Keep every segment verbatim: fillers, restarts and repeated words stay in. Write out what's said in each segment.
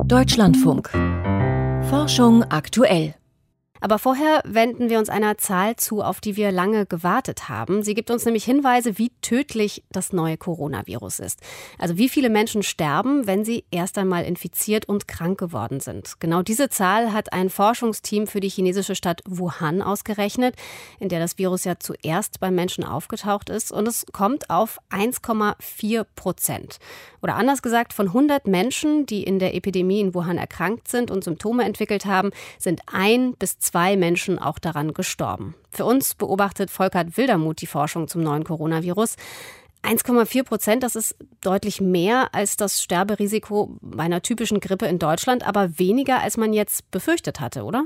Deutschlandfunk. Forschung aktuell. Aber vorher wenden wir uns einer Zahl zu, auf die wir lange gewartet haben. Sie gibt uns nämlich Hinweise, wie tödlich das neue Coronavirus ist. Also wie viele Menschen sterben, wenn sie erst einmal infiziert und krank geworden sind. Genau diese Zahl hat ein Forschungsteam für die chinesische Stadt Wuhan ausgerechnet, in der das Virus ja zuerst beim Menschen aufgetaucht ist. Und es kommt auf eins Komma vier Prozent. Oder anders gesagt, von hundert Menschen, die in der Epidemie in Wuhan erkrankt sind und Symptome entwickelt haben, sind ein bis zwei Menschen auch daran gestorben. Für uns beobachtet Volkert Wildermuth die Forschung zum neuen Coronavirus. eins Komma vier Prozent, das ist deutlich mehr als das Sterberisiko bei einer typischen Grippe in Deutschland, aber weniger, als man jetzt befürchtet hatte, oder?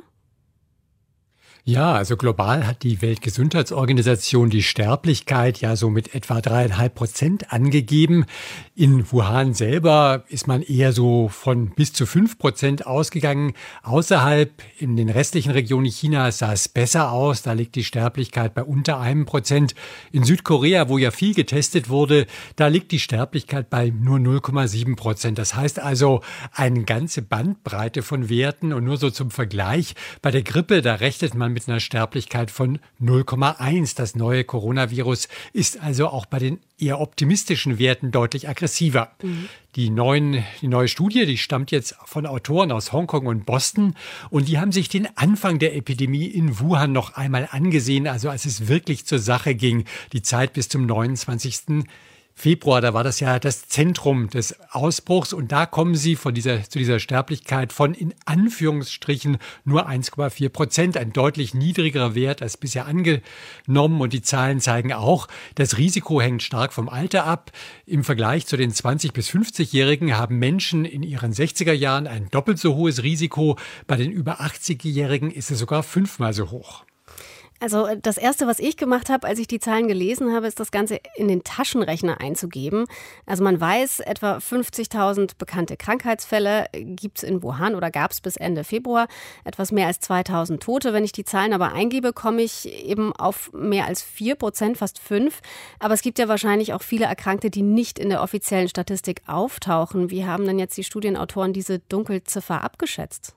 Ja, also global hat die Weltgesundheitsorganisation die Sterblichkeit ja so mit etwa dreieinhalb Prozent angegeben. In Wuhan selber ist man eher so von bis zu fünf Prozent ausgegangen. Außerhalb, in den restlichen Regionen Chinas, sah es besser aus. Da liegt die Sterblichkeit bei unter einem Prozent. In Südkorea, wo ja viel getestet wurde, da liegt die Sterblichkeit bei nur null Komma sieben Prozent. Das heißt also eine ganze Bandbreite von Werten. Und nur so zum Vergleich, bei der Grippe, da rechnet man mit einer Sterblichkeit von null Komma eins. Das neue Coronavirus ist also auch bei den eher optimistischen Werten deutlich aggressiver. Mhm. Die, neuen, die neue Studie, die stammt jetzt von Autoren aus Hongkong und Boston und die haben sich den Anfang der Epidemie in Wuhan noch einmal angesehen, also als es wirklich zur Sache ging, die Zeit bis zum neunundzwanzigsten Februar, da war das ja das Zentrum des Ausbruchs und da kommen sie von dieser, zu dieser Sterblichkeit von in Anführungsstrichen nur eins Komma vier Prozent, ein deutlich niedrigerer Wert als bisher angenommen und die Zahlen zeigen auch, das Risiko hängt stark vom Alter ab. Im Vergleich zu den zwanzig- bis fünfzigjährigen haben Menschen in ihren sechziger Jahren ein doppelt so hohes Risiko, bei den über achtzigjährigen ist es sogar fünfmal so hoch. Also das Erste, was ich gemacht habe, als ich die Zahlen gelesen habe, ist das Ganze in den Taschenrechner einzugeben. Also man weiß, etwa fünfzigtausend bekannte Krankheitsfälle gibt es in Wuhan oder gab es bis Ende Februar. Etwas mehr als zweitausend Tote. Wenn ich die Zahlen aber eingebe, komme ich eben auf mehr als vier Prozent, fast fünf. Aber es gibt ja wahrscheinlich auch viele Erkrankte, die nicht in der offiziellen Statistik auftauchen. Wie haben denn jetzt die Studienautoren diese Dunkelziffer abgeschätzt?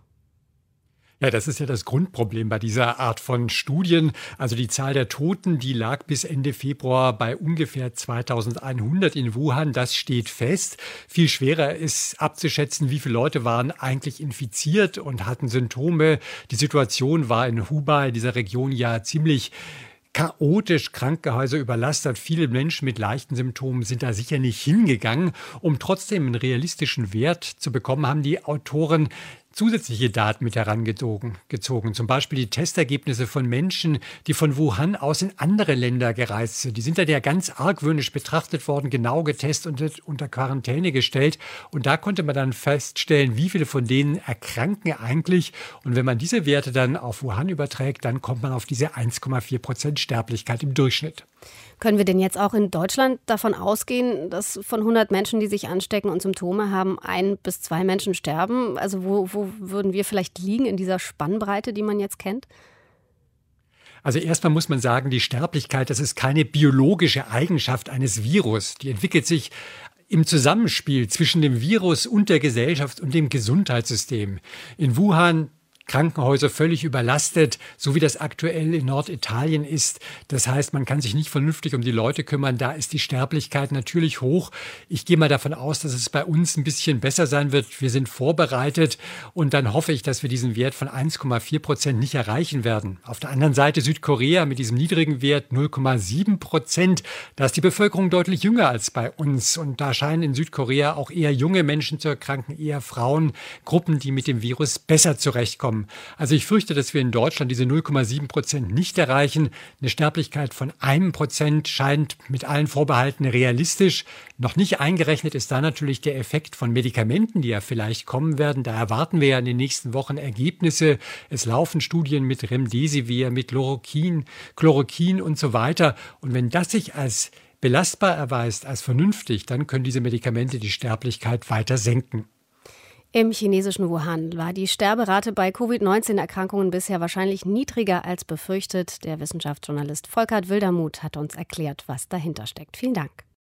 Ja, das ist ja das Grundproblem bei dieser Art von Studien. Also die Zahl der Toten, die lag bis Ende Februar bei ungefähr zweitausendeinhundert in Wuhan. Das steht fest. Viel schwerer ist abzuschätzen, wie viele Leute waren eigentlich infiziert und hatten Symptome. Die Situation war in Hubei, dieser Region, ja ziemlich chaotisch, Krankenhäuser überlastet. Viele Menschen mit leichten Symptomen sind da sicher nicht hingegangen. Um trotzdem einen realistischen Wert zu bekommen, haben die Autoren zusätzliche Daten mit herangezogen. Gezogen. Zum Beispiel die Testergebnisse von Menschen, die von Wuhan aus in andere Länder gereist sind. Die sind da ja ganz argwöhnisch betrachtet worden, genau getestet und unter Quarantäne gestellt. Und da konnte man dann feststellen, wie viele von denen erkranken eigentlich. Und wenn man diese Werte dann auf Wuhan überträgt, dann kommt man auf diese eins Komma vier Prozent Sterblichkeit im Durchschnitt. Können wir denn jetzt auch in Deutschland davon ausgehen, dass von hundert Menschen, die sich anstecken und Symptome haben, ein bis zwei Menschen sterben? Also wo, wo würden wir vielleicht liegen in dieser Spannbreite, die man jetzt kennt? Also erstmal muss man sagen, die Sterblichkeit, das ist keine biologische Eigenschaft eines Virus. Die entwickelt sich im Zusammenspiel zwischen dem Virus und der Gesellschaft und dem Gesundheitssystem. In Wuhan Krankenhäuser völlig überlastet, so wie das aktuell in Norditalien ist. Das heißt, man kann sich nicht vernünftig um die Leute kümmern. Da ist die Sterblichkeit natürlich hoch. Ich gehe mal davon aus, dass es bei uns ein bisschen besser sein wird. Wir sind vorbereitet und dann hoffe ich, dass wir diesen Wert von eins Komma vier Prozent nicht erreichen werden. Auf der anderen Seite Südkorea mit diesem niedrigen Wert null Komma sieben Prozent. Da ist die Bevölkerung deutlich jünger als bei uns und da scheinen in Südkorea auch eher junge Menschen zu erkranken, eher Frauen, Gruppen, die mit dem Virus besser zurechtkommen. Also ich fürchte, dass wir in Deutschland diese null Komma sieben Prozent nicht erreichen. Eine Sterblichkeit von einem Prozent scheint mit allen Vorbehalten realistisch. Noch nicht eingerechnet ist da natürlich der Effekt von Medikamenten, die ja vielleicht kommen werden. Da erwarten wir ja in den nächsten Wochen Ergebnisse. Es laufen Studien mit Remdesivir, mit Chloroquin, Chloroquin und so weiter. Und wenn das sich als belastbar erweist, als vernünftig, dann können diese Medikamente die Sterblichkeit weiter senken. Im chinesischen Wuhan war die Sterberate bei Covid neunzehn Erkrankungen bisher wahrscheinlich niedriger als befürchtet. Der Wissenschaftsjournalist Volkert Wildermuth hat uns erklärt, was dahinter steckt. Vielen Dank.